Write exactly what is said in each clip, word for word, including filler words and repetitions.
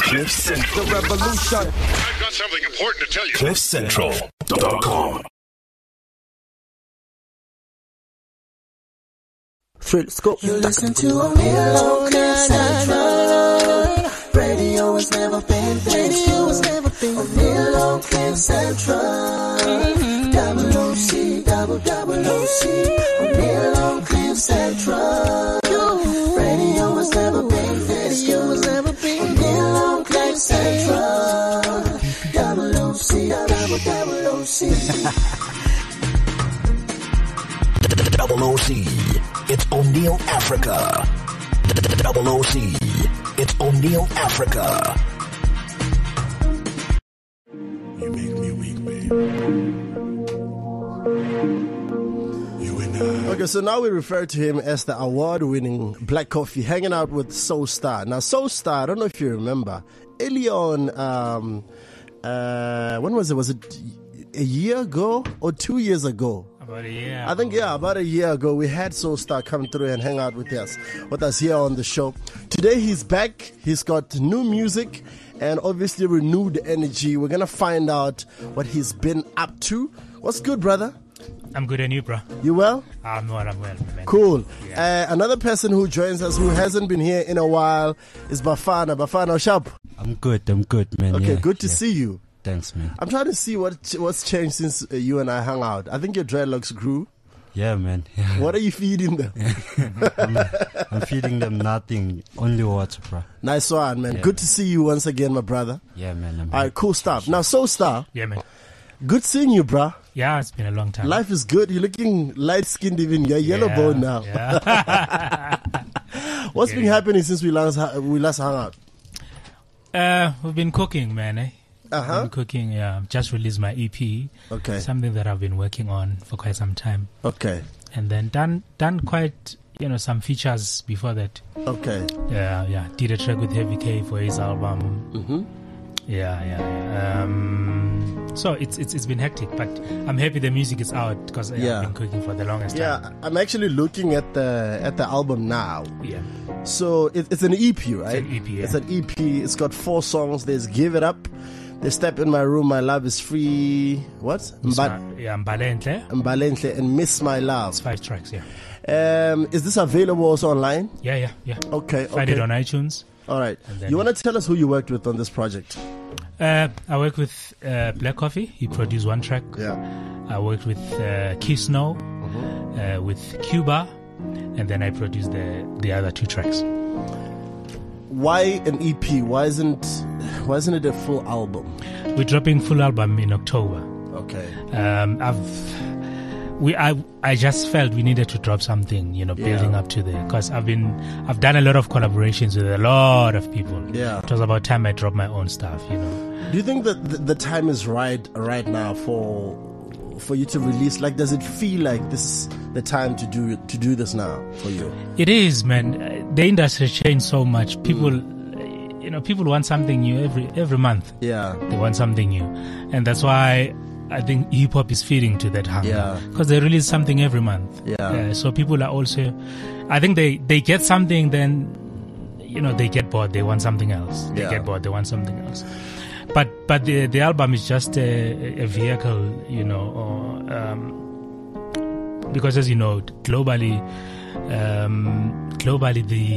Cliff Central. The revolution. I've got something important to tell you. cliff central dot com. Scope. You listen to a real Cliff Central. Radio has never been this good. A real Cliff Central. Double O C, double double O C. A real Cliff Central. Radio has never been this good. A real Cliff Central. Double O C, double double O C. Double O C. It's O'Neill Africa. Double O C. It's O'Neill Africa. You make me weak, babe. You and I. Okay, so now we refer to him as the award-winning Black Coffee, hanging out with Soul Star. Now, Soul Star, I don't know if you remember, early on, um, uh, when was it? Was it a year ago or two years ago? About a year. I think, yeah, about a year ago, we had Soul Star come through and hang out with us, with us here on the show. Today, he's back. He's got new music and obviously renewed energy. We're going to find out what he's been up to. What's good, brother? I'm good, and you, bro? You well? I'm well, I'm well, man. Cool. Yeah. Uh, another person who joins us who hasn't been here in a while is Bafana. Bafana, sharp. I'm good, I'm good, man. Okay, yeah, good to yeah. see you. Thanks, man. I'm trying to see what what's changed since uh, you and I hung out. I think your dreadlocks grew. Yeah, man. Yeah. What are you feeding them? I'm, I'm feeding them nothing, only water, bro. Nice one, man. Yeah, good man. to see you once again, my brother. Yeah, man. I'm All right, cool stuff. Now, Soul Star, Yeah, man. good seeing you, bruh. Yeah, it's been a long time. Life is good. You're looking light-skinned even. You're yellow yeah, bone now. Yeah. What's been Yeah. happening since we last we last hung out? uh, we've been cooking, man. Eh? Uh-huh. Been cooking. Yeah, just released my E P. Okay. Something that I've been working on for quite some time, Okay. and then done done quite you know some features before that. Okay. Yeah, yeah. Did a track with Heavy K for his album. Mm-hmm. Yeah, yeah, yeah. Um, so it's it's it's been hectic, but I'm happy the music is out because Yeah. I've been cooking for the longest Yeah, time. I'm actually looking at the at the album now. Yeah. So it, it's an E P, right? an E P, yeah. It's an E P. It's got four songs. There's Give It Up. There's Step in My Room, My Love is Free. What? Miss Mba- Ma- yeah, Mbalenhle. Mbalenhle and Miss My Love. It's five tracks, yeah. Um, is this available also online? Yeah, yeah, yeah. Okay, Find okay. it on iTunes. All right. And then- You want to tell us who you worked with on this project? Uh, I work with uh, Black Coffee. He produced one track. Yeah. I worked with uh, Key Snow, uh, with Cuba, and then I produced the the other two tracks. Why an E P? Why isn't why isn't it a full album? We're dropping full album in October. Okay. Um, I've we I I just felt we needed to drop something, you know, building Yeah. up to there, because I've been I've done a lot of collaborations with a lot of people. Yeah. It was about time I dropped my own stuff, you know. Do you think that the, the time is right right now for for you to release? Like, does it feel like this is the time to do to do this now for you? It is, man. Uh, The industry changed so much. People, uh, you know, people want something new every every month. Yeah. They want something new, and that's why I think hip hop is feeding to that hunger. Yeah. Because they release something every month. Yeah. Uh, so people are also, I think they they get something, then, you know, they get bored. They want something else. They Yeah. get bored. They want something else. But but the the album is just a, a vehicle, you know, or, um, because as you know, globally, um, globally the,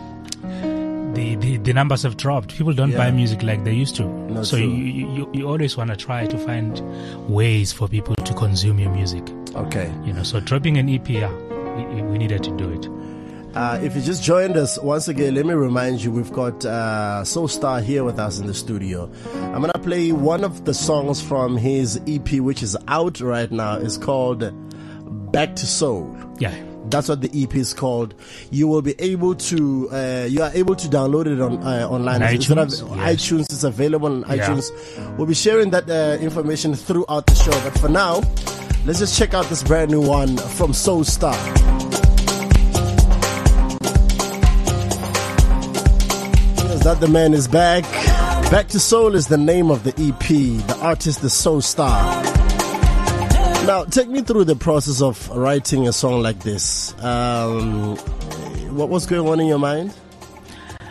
the the the numbers have dropped. People don't Yeah. buy music like they used to. No, so true. you, you you always want to try to find ways for people to consume your music. Okay. You know, so dropping an E P, yeah, we, we needed to do it. Uh, if you just joined us once again, let me remind you we've got uh, Soul Star here with us in the studio. I'm gonna play one of the songs from his E P, which is out right now. It's called Back to Soul. Yeah. That's what the E P is called. You will be able to, uh, you are able to download it on uh, online. On It's- it's iTunes, av- yes. iTunes is available on Yeah. iTunes. We'll be sharing that uh, information throughout the show. But for now, let's just check out this brand new one from Soul Star. That the man is back. Back to Soul is the name of the E P. The artist is Soul Star. Now, take me through the process of writing a song like this. Um, what was going on in your mind?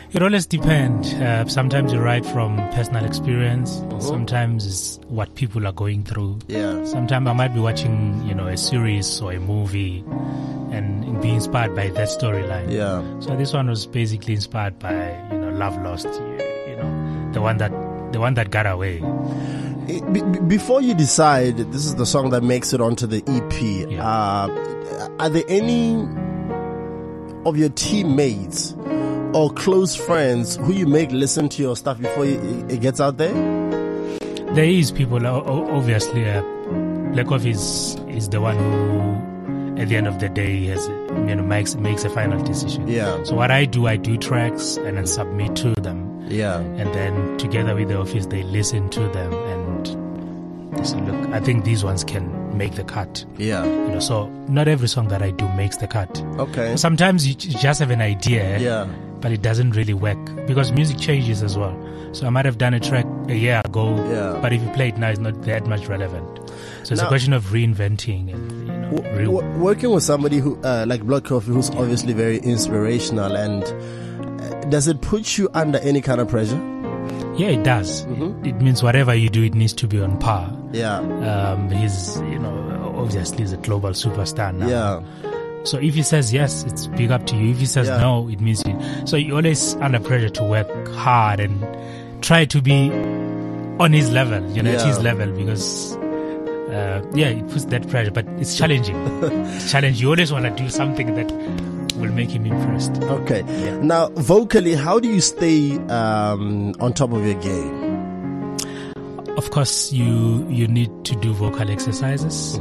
It always depends. Uh, sometimes you write from personal experience. Sometimes it's what people are going through. Yeah. Sometimes I might be watching, you know, a series or a movie and be inspired by that storyline. Yeah. So this one was basically inspired by, you know, Love Lost. You, you know, the one that the one that got away. Be- be- before you decide this is the song that makes it onto the E P, Yeah. uh, are there any of your teammates or close friends who you make listen to your stuff before you, it gets out there? There is people, o- o- obviously, uh, Black Coffee is, is the one who, at the end of the day, has, you know, makes makes a final decision. Yeah. So what I do, I do tracks and then submit to them. Yeah. And then together with the office, they listen to them and they say, look, I think these ones can make the cut. Yeah. You know, so not every song that I do makes the cut. Okay. Sometimes you j- just have an idea, Yeah. but it doesn't really work because music changes as well. So I might have done a track a year ago, Yeah. but if you play it now, it's not that much relevant. So it's Now- a question of reinventing and, you know, W- real. w- working with somebody who, uh, like Blood Coffee, who's obviously very inspirational, and uh, does it put you under any kind of pressure? Yeah, it does. Mm-hmm. It, it means whatever you do, it needs to be on par. Yeah. Um, he's, you know, obviously he's a global superstar now. Yeah. So if he says yes, it's big up to you. If he says Yeah. no, it means you. So you're always under pressure to work hard and try to be on his level, you know, at Yeah. his level, because, uh, yeah, it puts that pressure, but it's challenging. It's challenging. You always want to do something that will make him impressed. Okay. Now, vocally, how do you stay um, on top of your game? Of course, you you need to do vocal exercises.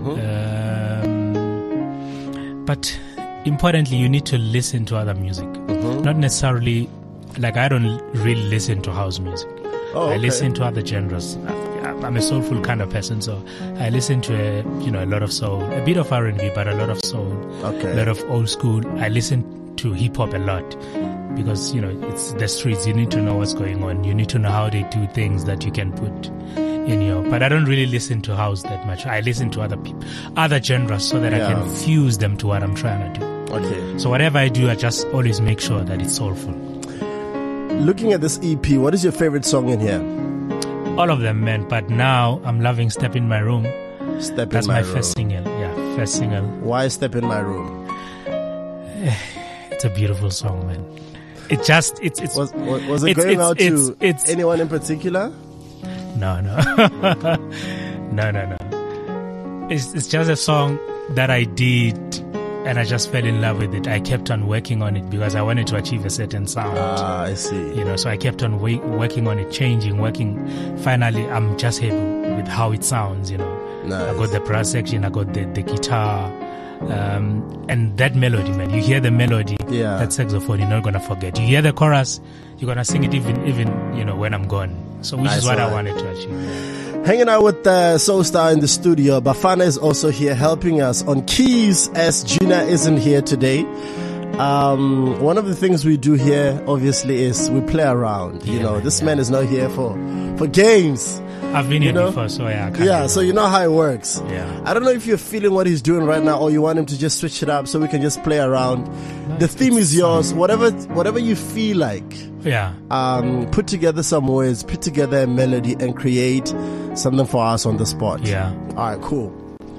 Um, but importantly, you need to listen to other music. Not necessarily, like I don't really listen to house music. Oh, I okay. listen to other genres. I'm a soulful kind of person, so I listen to a, you know, a lot of soul, a bit of R and B, but a lot of soul, Okay. a lot of old school. I listen to hip hop a lot because, you know, it's the streets. You need to know what's going on. You need to know how they do things that you can put in your. But I don't really listen to house that much. I listen to other people, other genres, so that Yeah. I can fuse them to what I'm trying to do. Okay. So whatever I do, I just always make sure that it's soulful. Looking at this E P, what is your favorite song in here? All of them, man. But now I'm loving Step in My Room. Step That's in my, my room. first single. Yeah, first single. Why Step in My Room? It's a beautiful song, man. It just, it's, it's, Was was, was it It's- going it's- out it's- to it's- anyone in particular? no, no. no, no, no. It's, it's just a song that I did and I just fell in love with it. I kept on working on it because I wanted to achieve a certain sound. Ah, I see. You know, so I kept on wa- working on it, changing, working. Finally, I'm just happy with how it sounds, you know. Nice. I got the brass section, I got the, the guitar, um, and that melody, man. You hear the melody, Yeah. that saxophone, you're not gonna forget. You hear the chorus, you're gonna sing it even, even you know, when I'm gone. So, which Nice is what one. I wanted to achieve. Hanging out with uh, Soul Star in the studio. Bafana is also here helping us on keys as Gina isn't here today. Um, one of the things we do here, obviously, is we play around. You Yeah, know, man, this yeah. man is not here for for games. I've been You here know? before, so yeah. I kinda Yeah, know. so you know how it works. Yeah. I don't know if you're feeling what he's doing right now, or you want him to just switch it up so we can just play around. The theme is yours. Whatever, whatever you feel like. Yeah. Um, put together some words, put together a melody, and create something for us on the spot. Yeah. All right, cool.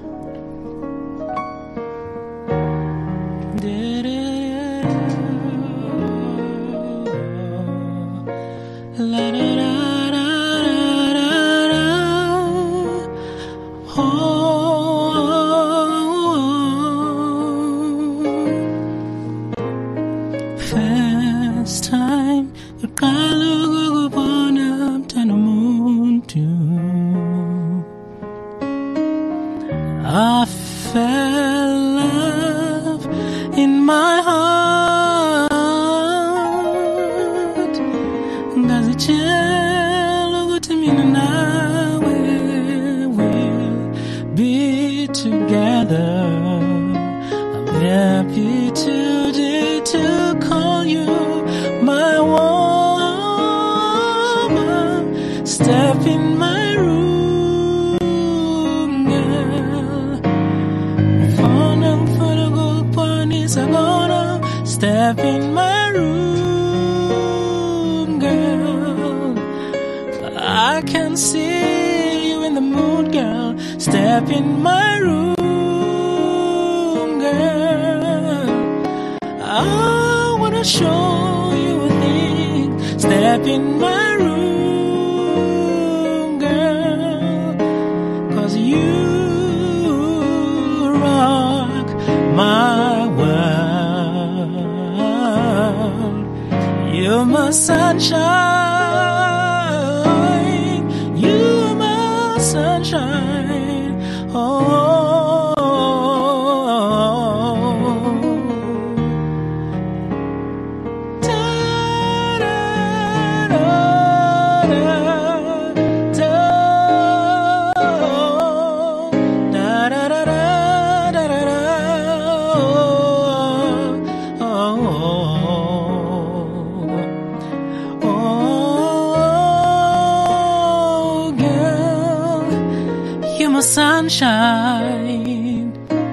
First time the color go up to the moon too. I fell love in my heart. Does it chill go to me now? We'll be together. I'm happy today to call you my woman. Step in my room, girl. Phone and photo go ponies are gonna step in my room. I can see you in the mood, girl. Step in my room, girl. I wanna show you a thing. Step in my room, girl. 'Cause you rock my world. You're my sunshine. You're my sunshine. Oh, da, da, da, da, da, da, da, da, da, da, da, oh, oh, oh, girl, you're my sunshine.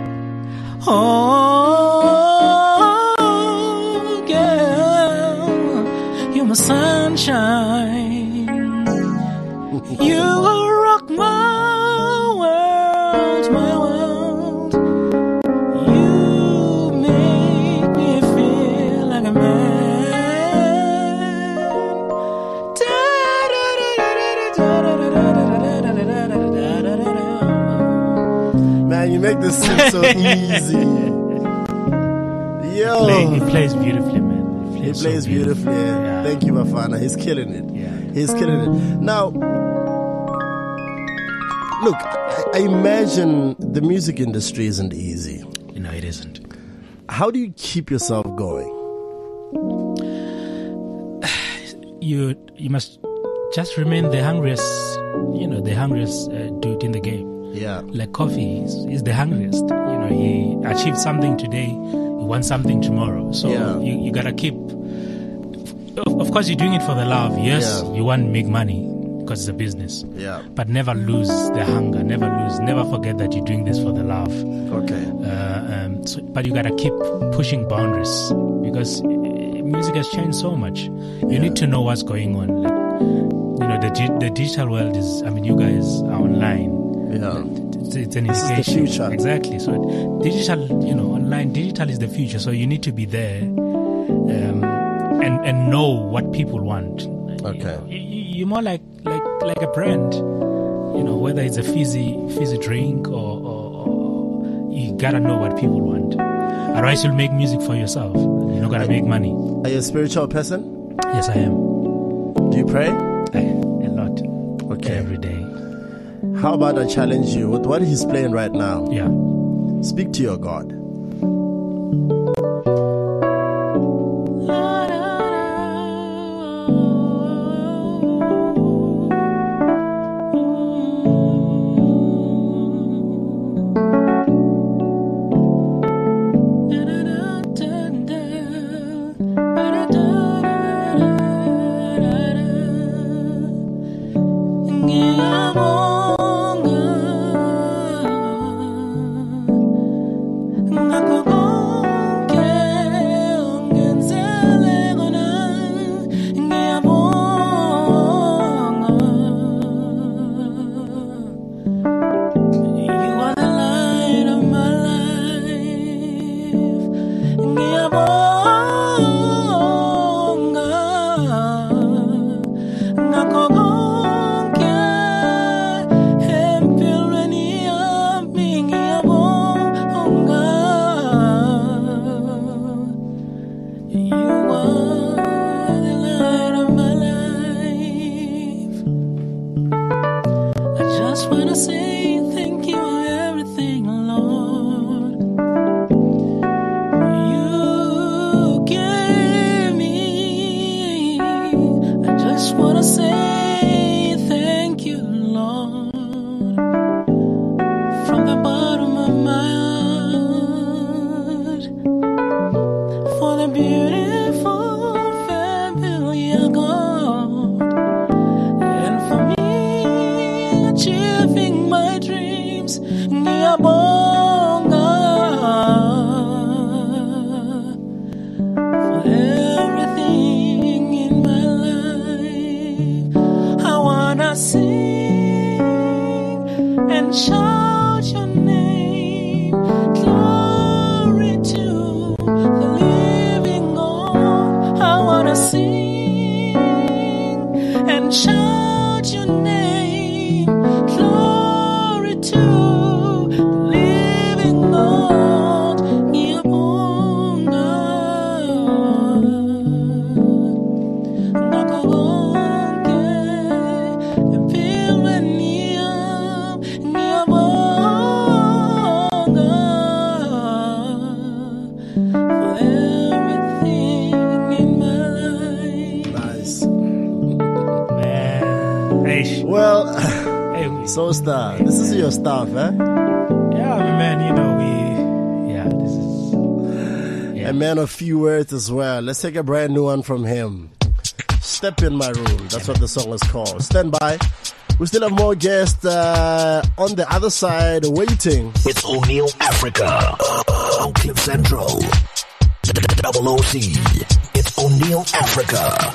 Oh, girl, you're my sunshine. You rock my world, my world. You make me feel like a man. Man, you make this seem so easy. Yo. Play, he plays beautifully, man. He plays, plays so beautifully. Yeah. Thank you, Bafana. He's killing it. Yeah. He's killing it. Now, look, I, I imagine the music industry isn't easy. No, it isn't. How do you keep yourself going? You you must just remain the hungriest, you know, the hungriest uh, dude in the game. Yeah. Like Coffee, he's, he's the hungriest. You know, he achieved something today, he wants something tomorrow. So Yeah. you, you gotta keep. Of, of course, you're doing it for the love. Yes, Yeah. you want to make money because it's a business. Yeah. But never lose the hunger. Never lose. Never forget that you're doing this for the love. Okay. Uh, um, so, but you gotta keep pushing boundaries because uh, music has changed so much. You Yeah. need to know what's going on. Like, you know, the di- the digital world is. I mean, you guys are online. Yeah. It's, it's an This is the indication. future. Exactly. So digital, you know, online digital is the future. So you need to be there, um, and and know what people want. Okay. You know, you, you- you're more like like like a brand. You know, whether it's a fizzy fizzy drink or, or, or you gotta know what people want. Otherwise, you'll make music for yourself. You're not gonna make money. Are you a spiritual person? Yes, I am. Do you pray? I, a lot. Okay. Every day. How about I challenge you with what he's playing right now? Yeah. Speak to your God. Everything in my life sing and shout your name. Glory to the living God. I wanna sing and shout your name. Glory to the living God. Ngiyabonga. Nakho konke empilweni yami, ngiyabonga for everything in my life. Nice. Man, hey, Well, hey, we, so star, this is your stuff, eh? yeah, man, you know we, yeah, this is, yeah. A man of few words as well. Let's take a brand new one from him. Step in my room. That's what the song is called. Stand by. We still have more guests uh, on the other side waiting. It's O'Neill Africa on Cliff Central. Double O C. It's O'Neill Africa.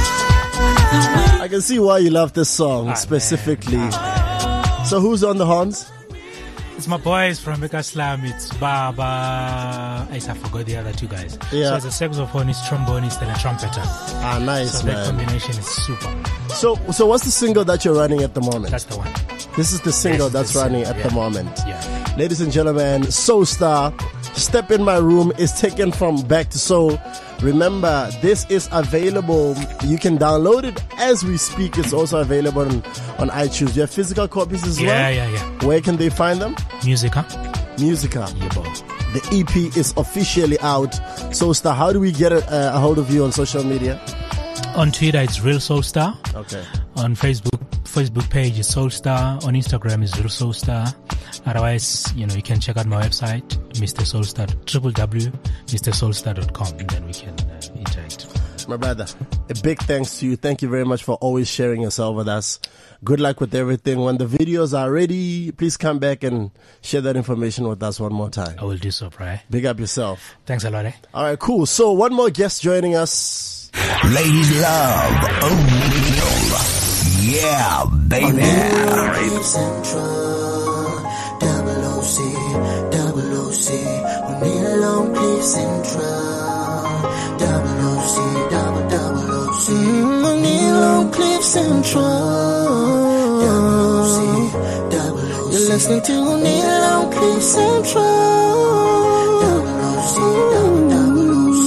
I can see why you love this song Ah, specifically. So who's on the horns? It's my boys from Bekaslam. It's Baba. I forgot the other two guys. Yeah. So it's a saxophonist, trombonist, and a trumpeter. Ah, nice, So that man. combination is super. So, so what's the single that you're running at the moment? That's the one. This is the single This that's is the running single, at the yeah. moment. Yeah. Ladies and gentlemen, Soul Star, Step in My Room is taken from Back to Soul. Remember, this is available. You can download it as we speak. It's also available on, on iTunes. You have physical copies as Yeah, well? yeah, yeah. Where can they find them? Music, huh? Musica. Yeah, boy. The E P is officially out. Soul Star, how do we get a, uh, a hold of you on social media? On Twitter, it's Real Soul Star. Okay. On Facebook, Facebook page is Soul Star. On Instagram is Real Soul Star. Otherwise, you know, you can check out my website, Mister Soulstar, w w w dot mister soulstar dot com, and then we can uh, interact. My brother, a big thanks to you. Thank you very much for always sharing yourself with us. Good luck with everything. When the videos are ready, please come back and share that information with us one more time. I will do so, right? Big up yourself. Thanks a lot, eh? All right, cool. So one more guest joining us. Ladies love O'Neill. Yeah, baby. Cliff Central, double O C, double O C, O'Neill on Cliff Central, double O C, double double O C, O'Neill on Cliff Central, double O C, double O C. You're listening to O'Neill on Cliff Central, double O C, double double O C.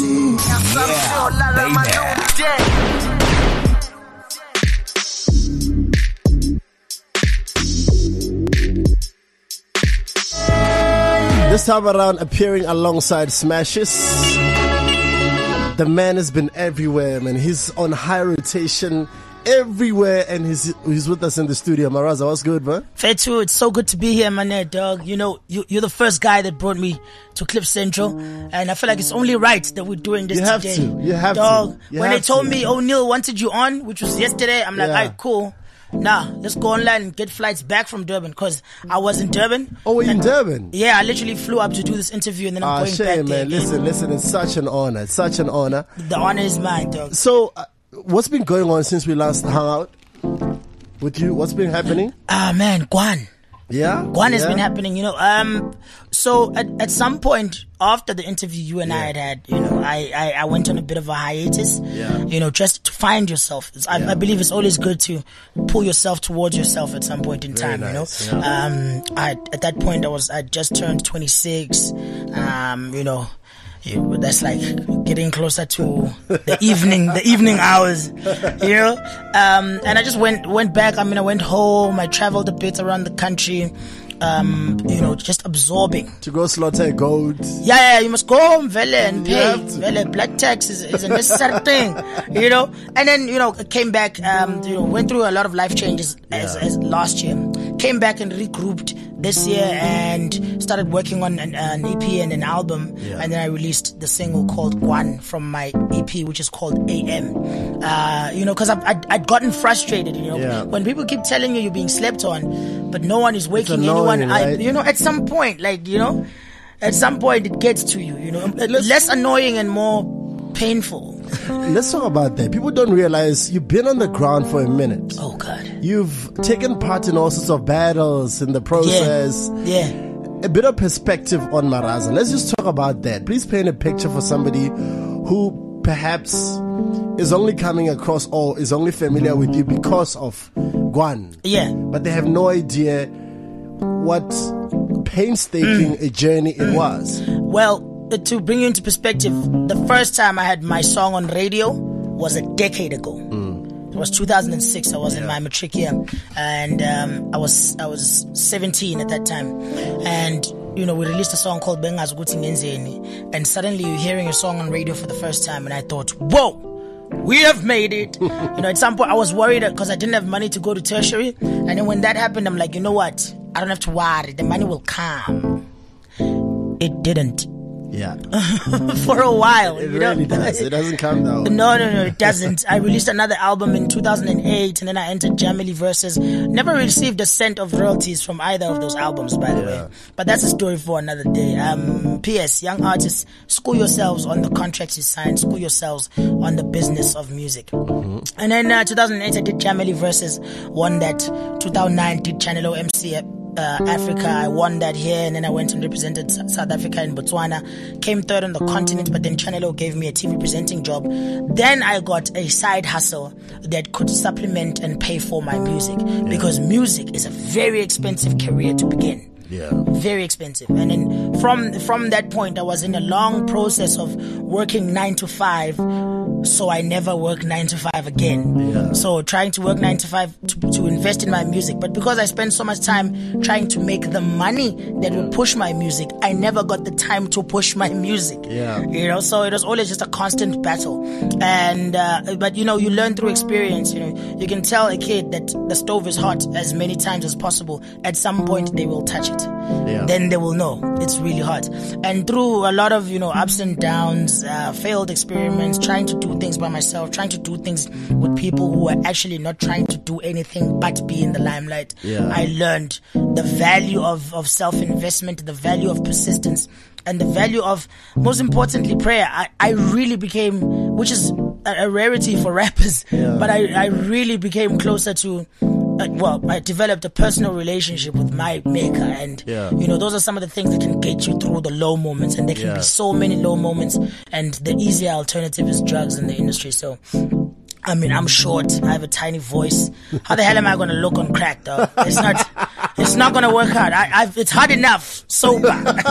Yeah, baby. This time around, appearing alongside Smashes. The man has been everywhere, man. He's on high rotation everywhere, and he's he's with us in the studio. Maraza, what's good, man? Fetu, it's so good to be here, man, dog. You know, you, you're the first guy that brought me to Cliff Central, and I feel like it's only right that we're doing this You have today. to. You have to. dog, You when have they told to. me O'Neill wanted you on, which was yesterday, I'm like, Yeah. alright, cool. Nah, let's go online and get flights back from Durban, because I was in Durban. Oh, were you in and- Durban? Yeah, I literally flew up to do this interview, and then I'm Ah, going back shame, there. man. Listen, listen, it's such an honor. It's such an honor. The honor is mine, dog. So, uh, what's been going on since we last hung out with you? What's been happening? Ah, man, Guan. Yeah? Guan has Yeah? been happening, you know. Um, so at, at some point after the interview you and I had had, you know, I, I, I went on a bit of a hiatus, Yeah. you know, just to find yourself. It's, I, Yeah. I believe it's always good to pull yourself towards yourself at some point in Very time, nice, you know. yeah. Um, I, at that point I was, I just turned twenty-six, um, you know. You- That's like getting closer to the evening, the evening hours, you know. Um, and I just went went back. I mean, I went home. I traveled a bit around the country, um, you know, just absorbing. To go slaughter a goat. Yeah, yeah, you must go home, vele, and You pay. have to. Vele, black tax is, is a necessary thing, you know. And then, you know, came back, um, you know, went through a lot of life changes as, Yeah. as last year. Came back and regrouped this year and started working on an, an E P and an album. Yeah. And then I released the single called Guan from my E P, which is called A M. Uh, you know, because I'd, I'd gotten frustrated, you know. Yeah. When people keep telling you you're being slept on, but no one is waking annoying, anyone. I, right? you know, at some point, like, you know, at some point it gets to you, you know, less annoying and more painful. Let's talk about that. People don't realize you've been on the ground for a minute. Oh God. You've taken part in all sorts of battles in the process. Yeah. A bit of perspective on Maraza. Let's just talk about that. Please paint a picture for somebody who perhaps is only coming across or is only familiar with you because of Gwan. Yeah. But they have no idea what painstaking Mm. a journey it mm. was. Well, uh, to bring you into perspective, the first time I had my song on radio was a decade ago. Mm. It was two thousand six. I was yeah. in my matric year, and um, I was I was seventeen at that time, and you know we released a song called Bengazi Ukuthi Ngenzeni, and suddenly you're hearing a song on radio for the first time, and I thought, whoa, we have made it. You know, at some point I was worried because I didn't have money to go to tertiary, and then when that happened, I'm like, you know what? I don't have to worry. The money will come. It didn't. Yeah. For a while. It you really know? does. It doesn't come down. No, no, no, it doesn't. I released another album in two thousand eight, and then I entered Jamily Versus. Never received a cent of royalties from either of those albums, by the Yeah. way. But that's a story for another day. Um, P S. Young artists, school yourselves on the contracts you sign. School yourselves on the business of music. Mm-hmm. And then uh, two thousand eight, I did Jamily Versus. Won that. two thousand nine, did Channel O M C Uh, Africa. I won that here, and then I went and represented S- South Africa in Botswana. Came third on the continent, but then Channel O gave me a T V presenting job. Then I got a side hustle that could supplement and pay for my music, yeah. because music is a very expensive career to begin. Yeah. Very expensive. And then from from that point, I was in a long process of working nine to five, so I never worked nine to five again. Yeah. So trying to work nine to five to, to invest in my music. But because I spent so much time trying to make the money that would push my music, I never got the time to push my music. Yeah. You know, so it was always just a constant battle. And, uh, but you know, you learn through experience. You know, you can tell a kid that the stove is hot as many times as possible. At some point, they will touch it. Yeah. Then they will know it's really hot. And through a lot of, you know, ups and downs, uh, failed experiments, trying to do things by myself, trying to do things with people who are actually not trying to do anything but be in the limelight, yeah. I learned the value of, of self-investment, the value of persistence, and the value of, most importantly, prayer. I, I really became, which is a, a rarity for rappers, yeah. but I, I really became closer to, Uh, well, I developed a personal relationship with my maker, and yeah. you know, those are some of the things that can get you through the low moments, and there can yeah. be so many low moments, and the easier alternative is drugs in the industry. So I mean, I'm short, I have a tiny voice. How the hell am I going to look on crack, though? It's not it's not going to work out. I, I've, it's hard enough sober.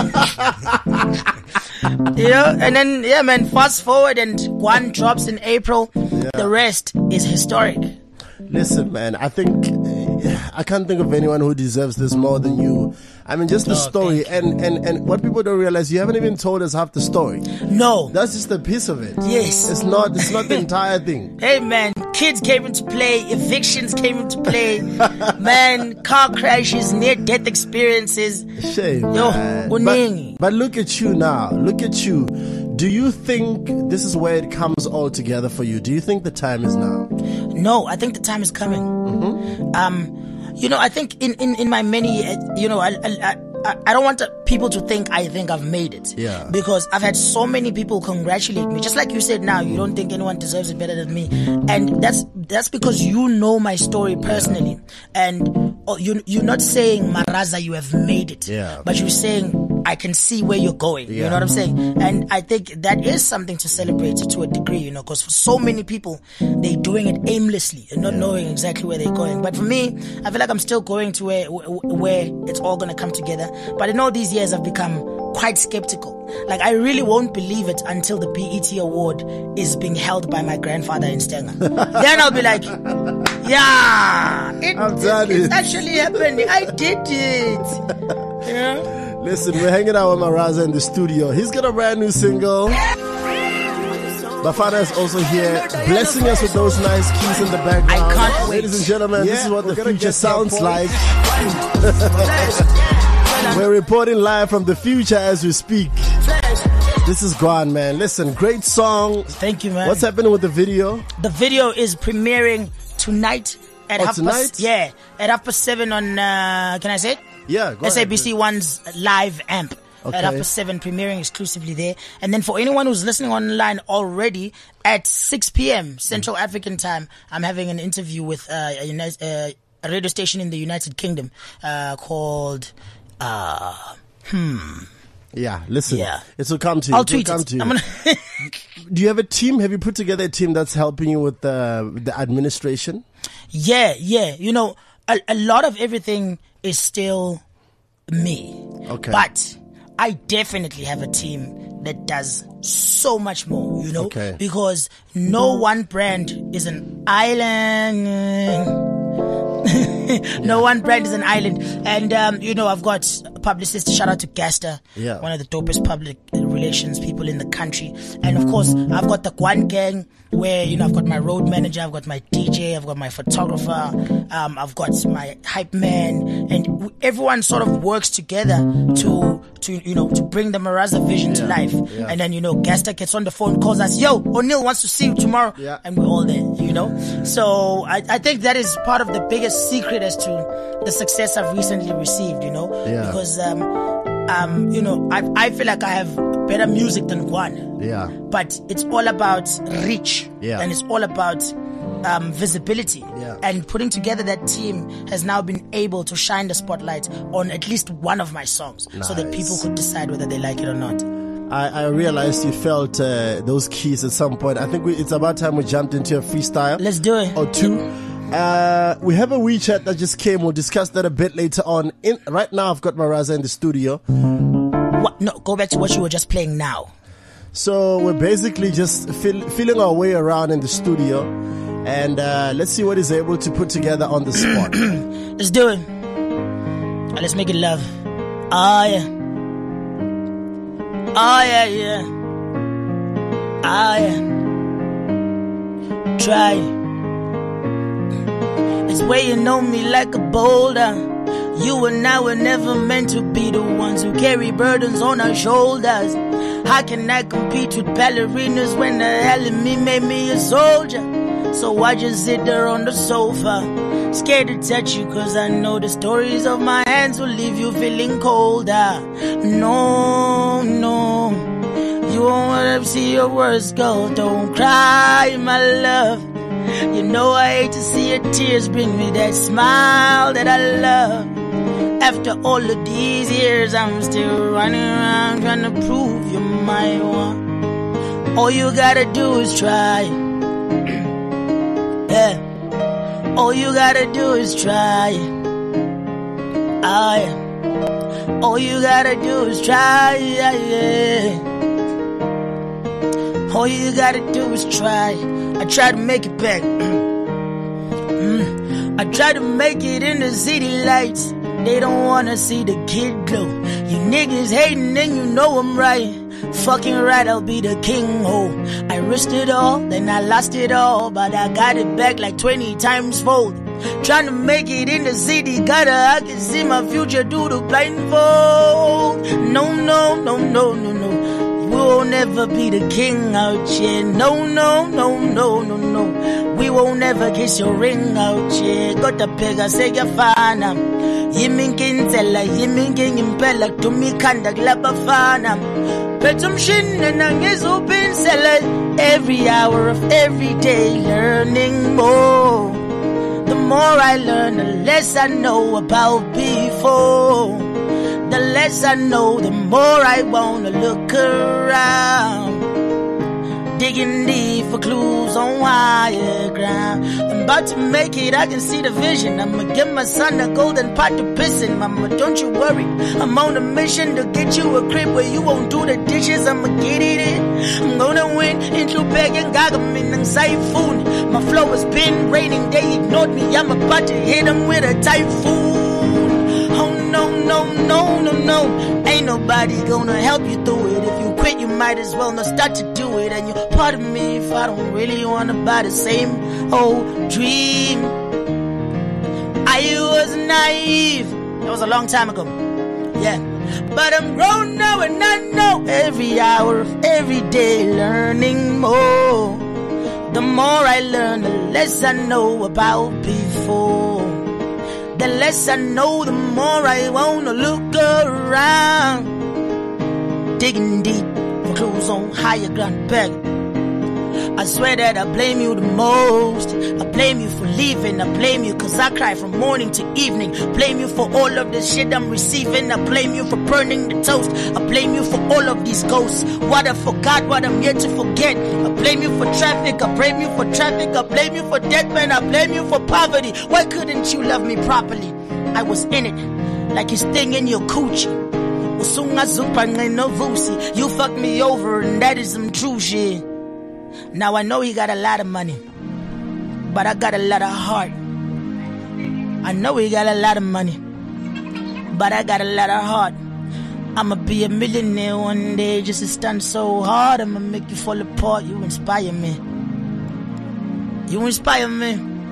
You know, and then yeah man, fast forward and one drops in April. Yeah. The rest is historic. Listen, man, I think I can't think of anyone who deserves this more than you. I mean, just the Oh, story, thank you. and, and, and what people don't realize, you haven't even told us half the story. No. That's just a piece of it. Yes. It's not, it's not the entire thing. Hey man, kids came into play, evictions came into play, man, car crashes, near-death experiences. Shame, Yo, man. kuningi. But, but look at you now. Look at you. Do you think this is where it comes all together for you? Do you think the time is now? No, I think the time is coming. Mm-hmm. Um, you know, I think in, in, in my many, uh, you know, I, I, I, I don't want to, people to think I think I've made it. Yeah. Because I've had so many people congratulate me. Just like you said now, you don't think anyone deserves it better than me. And that's that's because you know my story personally. Yeah. And oh, you, you're not saying, Maraza, you have made it. Yeah. But you're saying, I can see where you're going. Yeah. You know what I'm saying? And I think that is something to celebrate to a degree, you know, because for so many people, they're doing it aimlessly and not Yeah. knowing exactly where they're going. But for me, I feel like I'm still going to where, where it's all going to come together. But in all these years, I've become quite skeptical. Like, I really won't believe it until the B E T award is being held by my grandfather in Stenga. Then I'll be like, yeah, it, I've done it, it. it's actually happening. I did it. You know? Listen, we're hanging out with Maraza in the studio. He's got a brand new single. Bafana is also here, blessing us with those nice keys in the background. I can't wait. Ladies and gentlemen, this Yeah, is what we're the gonna future get to sounds that like. point. We're reporting live from the future as we speak. This is Gwan, man. Listen, great song. Thank you, man. What's happening with the video? The video is premiering tonight at Oh, half tonight? past yeah at half past seven on uh, can I say it? Yeah, go S A B ahead. C One's live amp. Okay. at half past seven, premiering exclusively there. And then for anyone who's listening online already, at six p.m. Central African time, I'm having an interview with uh, a, uni- uh, a radio station in the United Kingdom uh, called... Uh, hmm... Yeah, listen. Yeah. It will come to you. I'll It will tweet come it. to you. I'm gonna Do you have a team? Have you put together a team that's helping you with the the administration? Yeah, yeah. You know, a, a lot of everything is still me. Okay. But I definitely have a team that does so much more, you know? Okay. Because no one brand is an island. No one brand is an island. And, um, you know, I've got a publicist. Shout out to Gaster, Yeah. one of the dopest public relations people in the country. And, of course, I've got the Guan Gang, where, you know, I've got my road manager, I've got my D J, I've got my photographer, um, I've got my hype man. And w- everyone sort of works together to, to you know, to bring the Maraza vision to life. yeah. And then, you know, Gaster gets on the phone, calls us, yo, O'Neal wants to see you tomorrow. Yeah. And we're all there, you know? So I, I think that is part of the biggest secret as to the success I've recently received, you know? Yeah. Because, um, um, you know, I, I feel like I have better music than Guan. Yeah. But it's all about reach. Yeah. And it's all about um, visibility. Yeah. And putting together that team has now been able to shine the spotlight on at least one of my songs so that Nice. people could decide whether they like it or not. I, I realized you felt uh, those keys at some point. I think we, it's about time we jumped into a freestyle. Let's do it. Or two. Uh, we have a WeChat that just came. We'll discuss that a bit later on. In, right now, I've got Maraza in the studio. What? No, go back to what you were just playing now. So we're basically just feel, feeling our way around in the studio. And uh, let's see what he's able to put together on the spot. Let's do it. Uh, Let's make it love. Oh, yeah. Oh, yeah, yeah. Oh, yeah. Try. It's weighing on me like a boulder. You and I were never meant to be the ones who carry burdens on our shoulders. How can I compete with ballerinas when the hell in me made me a soldier? So I just sit there on the sofa, scared to touch you cause I know the stories of my hands will leave you feeling colder. No, no, you won't ever see your words go. Don't cry, my love. You know I hate to see your tears bring me that smile that I love. After all of these years, I'm still running around trying to prove you're my one. All you gotta do is try. Yeah. All you gotta do is try. Ah, yeah. All you gotta do is try. Yeah, yeah. All you gotta do is try. I try to make it back. mm. I try to make it in the city lights. They don't wanna see the kid glow. You niggas hating and you know I'm right. Fucking right, I'll be the king, ho. I risked it all, then I lost it all, but I got it back like twenty times fold. Trying to make it in the city, gotta, I can see my future through the blindfold. No, no, no, no, no, no. We won't ever be the king out here. No, no, no, no, no, no. We won't ever kiss your ring out here. Got the pega, say you're fine. Yiminkintela, yiminkimpela, tumikanda glabafana. Petum shin and angizupin sell every hour of every day, learning more. The more I learn, the less I know about before. The less I know, the more I wanna look around. Digging deep for clues on higher ground. I'm about to make it, I can see the vision. I'ma give my son a golden pot to piss in. Mama, don't you worry, I'm on a mission to get you a crib where you won't do the dishes. I'ma get it in, I'm gonna win. Into bag and gagamin ng typhoon. My flow has been raining, they ignored me. I'm about to hit them with a typhoon. Oh no, no, no, no, no. Ain't nobody gonna help you through it. If you quit, you might as well not start to do it. And you pardon me if I don't really wanna buy the same old dream. I was naive. That was a long time ago. Yeah. But I'm grown now and I know every hour of every day learning more. The more I learn, the less I know about before. The less I know, the more I wanna look around. digging deep for clues on higher ground back. I swear that I blame you the most. I blame you for leaving. I blame you cause I cry from morning to evening. Blame you for all of the shit I'm receiving. I blame you for burning the toast. I blame you for all of these ghosts. What I forgot, what I'm yet to forget. I blame you for traffic. I blame you for traffic. I blame you for death, man. I blame you for poverty. Why couldn't you love me properly? I was in it, like his thing in your coochie. You fucked me over and that is some true shit. Now I know he got a lot of money, but I got a lot of heart. I know he got a lot of money, but I got a lot of heart. I'ma be a millionaire one day, just to stand so hard. I'ma make you fall apart. You inspire me. You inspire me.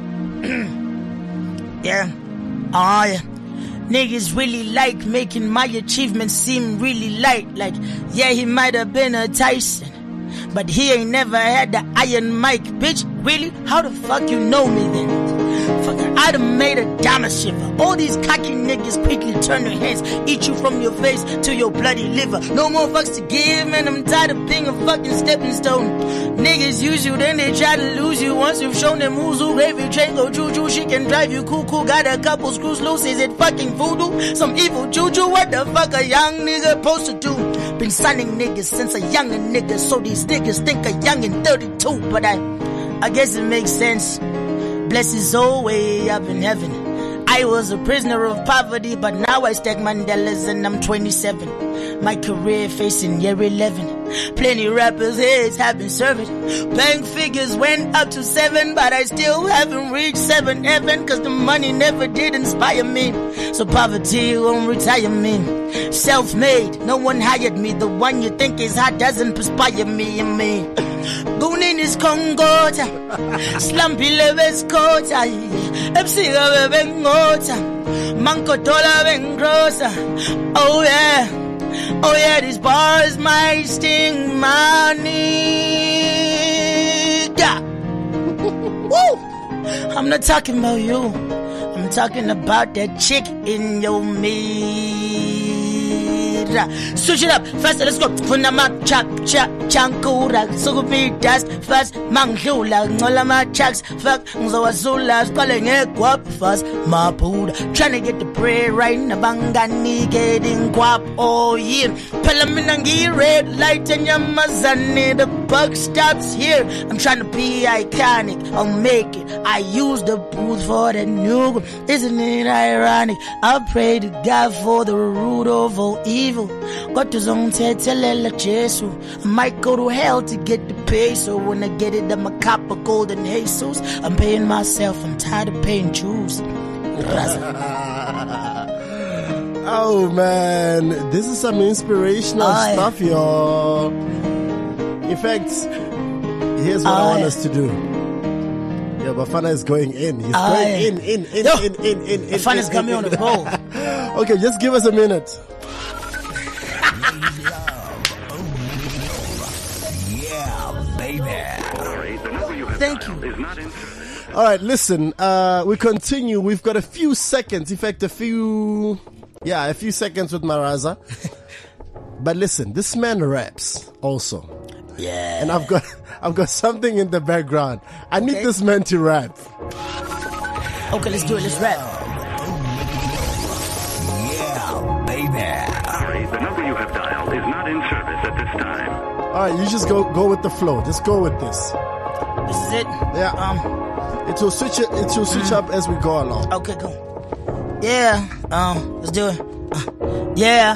Yeah. Oh yeah. Niggas really like making my achievements seem really light. Like, yeah, he might have been a Tyson, but he ain't never had the iron mic. Bitch, really? How the fuck you know me then? Fucker, I done made a diamond shiver. All these cocky niggas quickly turn their heads, eat you from your face to your bloody liver. No more fucks to give, man, I'm tired of being a fucking stepping stone. Niggas use you, then they try to lose you. Once you've shown them who's who, gravy train go choo-choo. She can drive you cuckoo, got a couple screws loose. Is it fucking voodoo? Some evil juju? What the fuck a young nigga supposed to do? Been signing niggas since a younger nigga, so these niggas think a young and thirty-two. But I, I guess it makes sense. Bless his soul way up in heaven. I was a prisoner of poverty, but now I stack Mandelas and I'm twenty-seven. My career facing year eleven. Plenty rappers' heads have been serving. Bank figures went up to seven, but I still haven't reached seven heaven, cause the money never did inspire me. So poverty won't retire me. Self-made, no one hired me. The one you think is hot doesn't perspire me and me. Gunin is Kongota, Slumpy Leves Kota, Epsiga Bengota, Manko Tola Bengrosa. Oh yeah, oh yeah, these bars might sting my nigga. Woo! I'm not talking about you, I'm talking about that chick in your meat. Switch it up, fast, let's go. Funama chak chak chankura. So be dust fast, mangula, nola my chaks, fuck, Zawazula, calling a guap fast, my puda. Trying to get the prayer right, Nabangani getting guap, oh yeah. Pelaminangi red light and Yamazani, the buck stops here. I'm trying to be iconic, I'll make it. I use the booth for the new. Isn't it ironic? I pray to God for the root of all evil. Got his own tetelela Jesu. I might go to hell to get the peso. When I get it, I'm a copper golden Jesus. I'm paying myself, I'm tired of paying Jews. Oh man, this is some inspirational Aye. stuff, y'all. In fact, here's what I want Aye. us to do. Yeah, Bafana is going in. He's Aye. going in, in, in, Yo, in, in, in, in. Bafana's in, got me in, on in. the roll. Okay, just give us a minute. Yeah, baby. Thank you. All right, listen, uh, we continue. We've got a few seconds. In fact, a few, yeah, a few seconds with Maraza. But listen, this man raps also. Yeah. And I've got, I've got something in the background. I need Okay. this man to rap. Okay, let's do it. Let's rap. Yeah, baby. Sorry, the number you have dialed is not in service at this time. All right, you just go, go with the flow. Just go with this. This is it. Yeah. Um. It will switch it. It will switch up as we go along. Okay, go. Yeah. Um. Let's do it. Uh, yeah.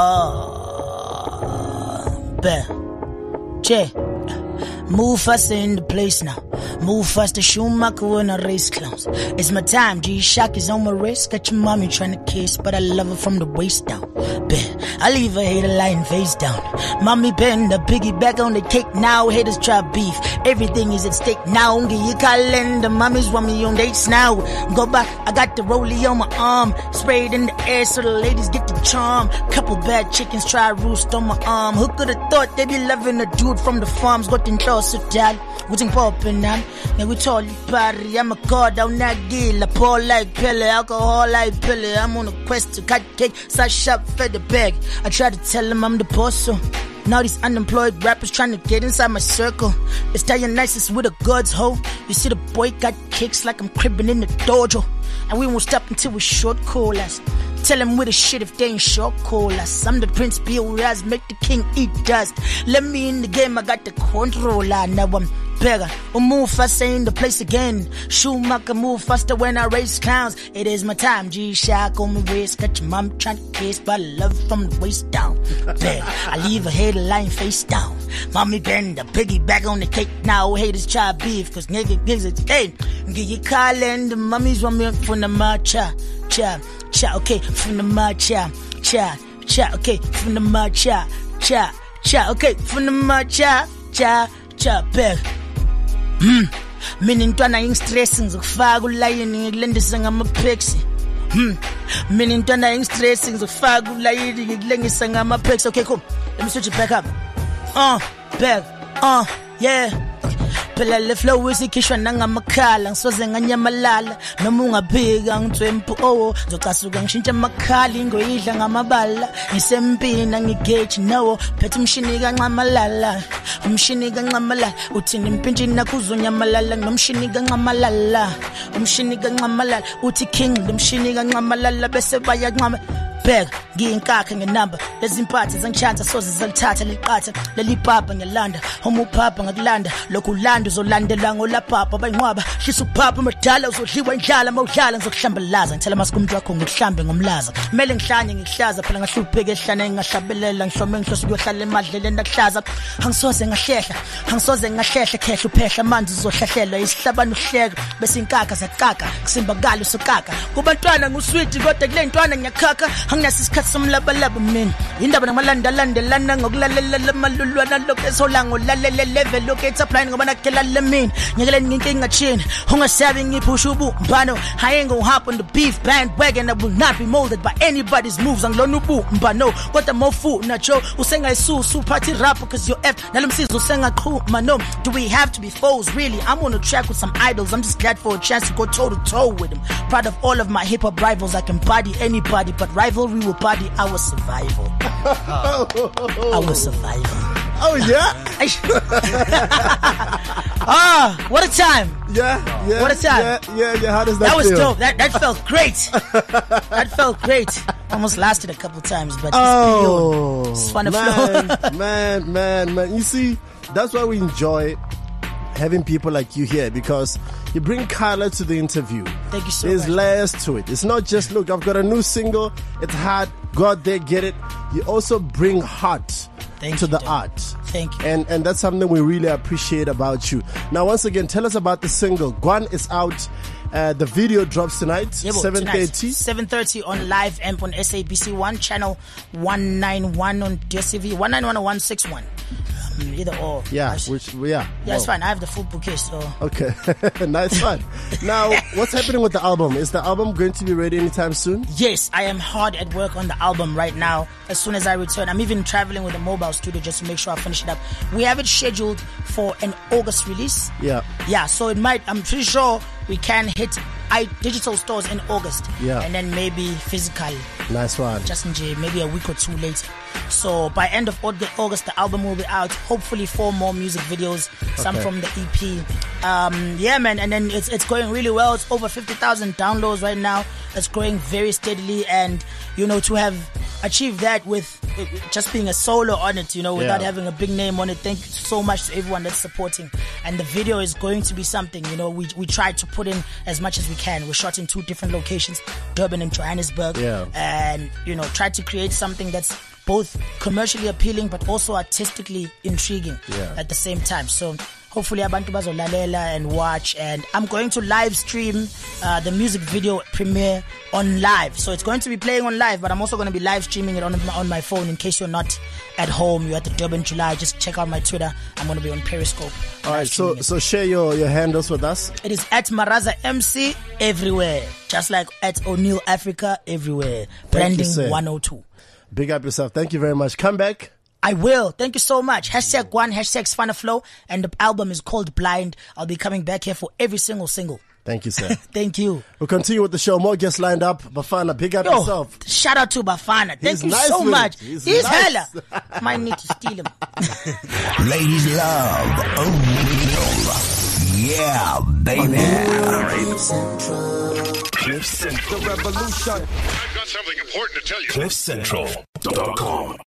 Uh. Bet. Che. Move faster in the place now. Move faster, Schumacher in a race clowns. It's my time, G-Shock is on my wrist. Got your mommy trying to kiss, but I love her from the waist down. Bet, I leave her hater lying face down. Mommy bend the piggyback on the cake now. Haters try beef, everything is at stake now. Get your calendar, mommy's want me on dates now. Go back, I got the rollie on my arm. Sprayed in the air so the ladies get the charm. Couple bad chickens try roost on my arm. Who could've thought they be loving a dude from the farms? Got in close to dad. What's poppin' now? Now we told you party. I'm a god on that gill. I pour like Pele, alcohol like Pele. I'm on a quest to cut cake, such up for the bag. I try to tell him I'm the boss, so Now these unemployed rappers trying to get inside my circle. It's Dionysus with a God's hoe. You see the boy got kicks like I'm cribbing in the dojo. And we won't stop until we short call us. Tell them with the shit if they ain't short call us. I'm the Prince Bill-Raz, make the king eat dust. Let me in the game, I got the controller. Now I'm bigger, we'll move faster in the place again. Schumacher move faster when I raise clowns. It is my time, G-Shock on my wrist. Got your mom trying to kiss, but I love from the waist down. Bad, I leave her head lying face down. Mommy bend the piggyback on the cake now. Haters try beef, cause nigga gives it. Hey, get your call and the mummies want me from the matcha. Cha, cha, okay, from the matcha. Cha, cha, okay, from the matcha. Cha, cha, okay, from the matcha. Cha, cha, bad. Hmm, mina intwana ingistress ngizokufaka ulayini ngikulendisa ngamapeksi. Hmm, mina intwana ingistress ngizokufaka ulayini ngikulengisa ngamapeksi. Okay, cool. Let me switch it back up. Uh, back. Uh, yeah. Phela le flow isikhishwa nangamakhala ngisoze nganyamalala noma ungaphika ngithwempu oh ngizocasuka ngishintshe amakhala ingoyidla ngamabala ngisempina ngigeji no phethe umshini kancamalala umshini kancamalala uthini impintshini nakuzonyamalala nomshini kancamalala umshini kancamalala uthi king lomshini kancamalala bese bayanqama bag ngiyinkakha ngenamba lezimpathe zangichanta soze zalithatha liqatha lelipapa ngiyalanda uma uphapa ngakulanda lokhu landa uzolandela ngolapapa bayinqwaba hlisa ukuphapa madala uzodliwa indlala mawudlala ngizokuhlambalaza ngithela masikumntu wakho ngikuhlambe ngomlaza kumele ngihlanye ngihlaza phela ngahlupheke ehlane ngahlabelela ngihlome ngihloso kuyohlala emadleleni nakuhlaza angisoze ngahlehla angisoze ngahlehla khehla uphehla amanzi uzohlahlela isihlabana uhleka bese inkakha zakaka kusimbakala usukaka kubantwana ngusweet kodwa kule ntwana ngiyakhakha anginaso isikhathi somlabalaba mina indaba namalanda landelana ngokulalela amalulwana lokho esolango lalela level lokho etapline ngoba nakela lemini ngekele nginkinga chini ungasabi ngiphusha ubumbano I ain't gonna hop on the beef bandwagon. I will not be molded by anybody's moves angilona ubumbano kodwa mofu nacho usengayisusu party rap because you're F nalomsizo usengaqhuma no do we have to be foes really I'm on a track with some idols I'm just glad for a chance to go toe to toe with them proud of all of my hip hop rivals I can body anybody but rivalry will body our survival. Our survival. Oh yeah. Ah, what a time. Yeah, yeah. What a time. Yeah, yeah, yeah. How does that That was feel? dope. That that felt great. That felt great. Almost lasted a couple times, but oh, it's fun to man, flow. man, man, man. You see, that's why we enjoy having people like you here because you bring color to the interview. Thank you so There's much. layers to it. It's not just, look, I've got a new single. It's hard. Go out there, get it. You also bring heart Thank to you, the Dad. art. Thank you. And and that's something we really appreciate about you. Now, once again, tell us about the single. Guan is out. Uh, the video drops tonight, seven thirty. seven thirty on Live Amp on S A B C one, channel one ninety-one on D S T V, one ninety-one or one sixty-one. Um, either or. Yeah, Nice. which, yeah. Yeah, it's Whoa. fine. I have the full bouquet, so. Okay, nice one. Now, what's happening with the album? Is the album going to be ready anytime soon? Yes, I am hard at work on the album right now. As soon as I return, I'm even traveling with a mobile studio just to make sure I finish it up. We have it scheduled for an August release. Yeah. Yeah, so it might, I'm pretty sure we can hit I, digital stores in August. Yeah. And then maybe physical, Nice one. just in J, maybe a week or two later. So by end of August, the album will be out. Hopefully four more music videos, some Okay. from the E P. Um, yeah, man, and then it's it's going really well. It's over fifty thousand downloads right now. It's growing very steadily, and you know, to have achieved that with uh, just being a solo on it, you know, without Yeah. having a big name on it. Thank you so much to everyone that's supporting. And the video is going to be something, you know, we we tried to put in as much as we can. We shot in two different locations, Durban and Johannesburg, Yeah. and you know, tried to create something that's both commercially appealing but also artistically intriguing Yeah. at the same time. So hopefully abantu bazolalela and watch, and I'm going to live stream uh, the music video premiere on live. So it's going to be playing on live, but I'm also going to be live streaming it on my, on my phone in case you're not at home, you're at the Durban July, just check out my Twitter. I'm going to be on Periscope. All right, live so streaming it. so share your, your handles with us. It is at Maraza M C everywhere, just like at O'Neill Africa everywhere. Thank you, Branding sir. one oh two. Big up yourself. Thank you very much. Come back. I will. Thank you so much. Hashtag one, hashtag Spanner Flow, and the album is called Blind. I'll be coming back here for every single single. Thank you, sir. Thank you. We'll continue with the show. More guests lined up. Bafana, big up Yo, yourself. shout out to Bafana. Thank He's you nice so with much. it. He's He's nice. hella. Might need to steal him. Ladies love O'Neal. Yeah, baby. Cliff Central. Cliff Central. The revolution. I've got something important to tell you. cliff central dot com